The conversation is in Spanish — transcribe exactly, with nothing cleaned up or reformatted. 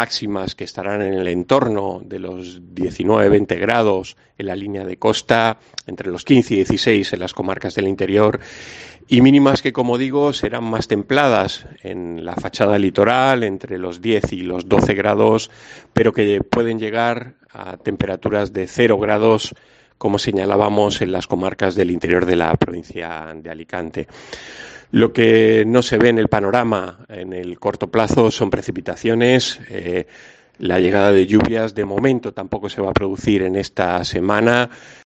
máximas que estarán en el entorno de los diecinueve veinte grados en la línea de costa, entre los quince y dieciséis en las comarcas del interior, y mínimas que, como digo, serán más templadas en la fachada litoral, entre los diez y los doce grados, pero que pueden llegar a temperaturas de cero grados, como señalábamos en las comarcas del interior de la provincia de Alicante. Lo que no se ve en el panorama en el corto plazo son precipitaciones. Eh, la llegada de lluvias de momento tampoco se va a producir en esta semana.